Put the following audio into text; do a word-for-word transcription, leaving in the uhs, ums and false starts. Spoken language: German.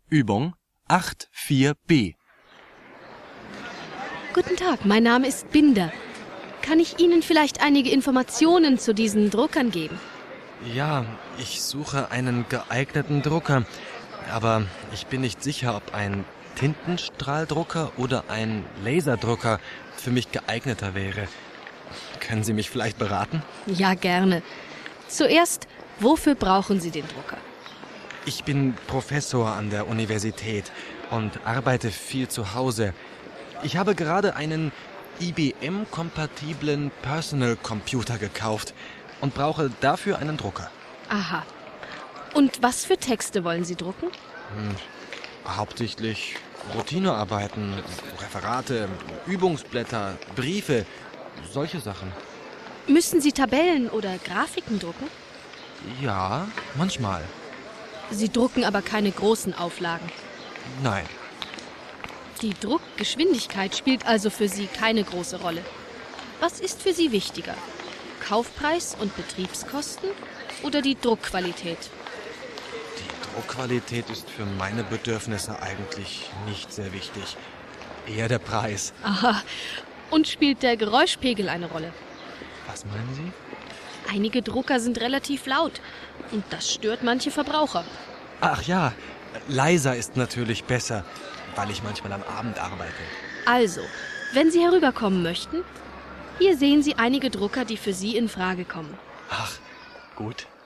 Übung acht vier b. Guten Tag, mein Name ist Binder. Kann ich Ihnen vielleicht einige Informationen zu diesen Druckern geben? Ja, ich suche einen geeigneten Drucker, aber ich bin nicht sicher, ob ein Tintenstrahldrucker oder ein Laserdrucker für mich geeigneter wäre. Können Sie mich vielleicht beraten? Ja, gerne. Zuerst, wofür brauchen Sie den Drucker? Ich bin Professor an der Universität und arbeite viel zu Hause. Ich habe gerade einen I B M-kompatiblen Personal Computer gekauft und brauche dafür einen Drucker. Aha. Und was für Texte wollen Sie drucken? Hm, hauptsächlich Routinearbeiten, Referate, Übungsblätter, Briefe, solche Sachen. Müssen Sie Tabellen oder Grafiken drucken? Ja, manchmal. Sie drucken aber keine großen Auflagen. Nein. Die Druckgeschwindigkeit spielt also für Sie keine große Rolle. Was ist für Sie wichtiger? Kaufpreis und Betriebskosten oder die Druckqualität? Die Druckqualität ist für meine Bedürfnisse eigentlich nicht sehr wichtig. Eher der Preis. Aha. Und spielt der Geräuschpegel eine Rolle? Was meinen Sie? Einige Drucker sind relativ laut und das stört manche Verbraucher. Ach ja, leiser ist natürlich besser, weil ich manchmal am Abend arbeite. Also, wenn Sie herüberkommen möchten, hier sehen Sie einige Drucker, die für Sie in Frage kommen. Ach, gut.